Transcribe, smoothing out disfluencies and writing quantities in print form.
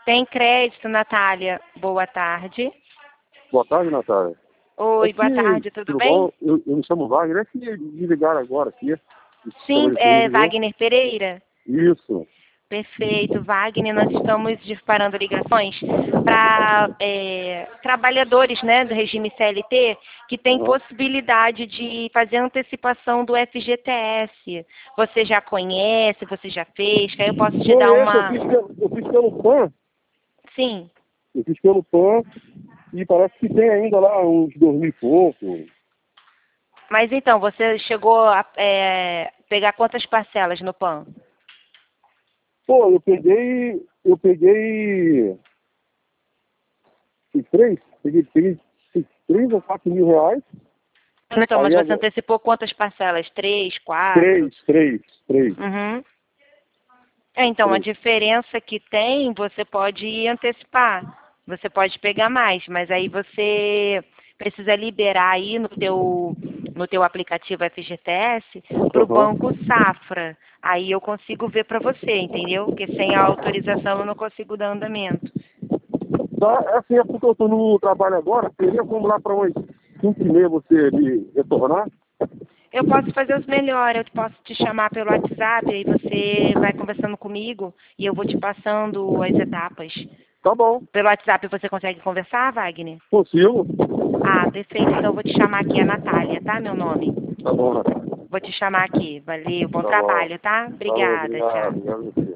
Tem crédito, Natália. Boa tarde. Boa tarde, Natália. Oi, boa tarde, tudo bem? Bom? Eu me chamo Wagner, é que me ligaram agora aqui. Sim, é Wagner Pereira? Isso. Perfeito, Wagner. Nós estamos disparando ligações para trabalhadores, né, do regime CLT que tem possibilidade de fazer antecipação do FGTS. Você já conhece, você já fez? Que aí eu posso te dar uma... Eu fiz pelo PAN. Sim. Eu fiz pelo PAN e parece que tem ainda lá uns 2.000 e pouco. Mas então, você chegou a pegar quantas parcelas no PAN? Pô, eu peguei peguei 3 ou 4 mil reais. Então, mas Aí você agora... antecipou quantas parcelas? 3, 4? Três. Uhum. Então, a diferença que tem, você pode antecipar. Você pode pegar mais, mas aí você precisa liberar aí no teu aplicativo FGTS para o Banco Safra. Aí eu consigo ver para você, entendeu? Porque sem a autorização eu não consigo dar andamento. Tá, assim, é porque eu estou no trabalho agora, teria como lá para umas 5h30 você me retornar? Eu posso fazer os melhores, eu posso te chamar pelo WhatsApp, aí você vai conversando comigo e eu vou te passando as etapas. Tá bom. Pelo WhatsApp você consegue conversar, Wagner? Consigo. Ah, perfeito. Então eu vou te chamar aqui, a Natália, tá, meu nome? Tá bom, Natália. Vou te chamar aqui. Valeu, bom Tá bom. trabalho, tá? Falou, Obrigada, tchau. obrigado a você.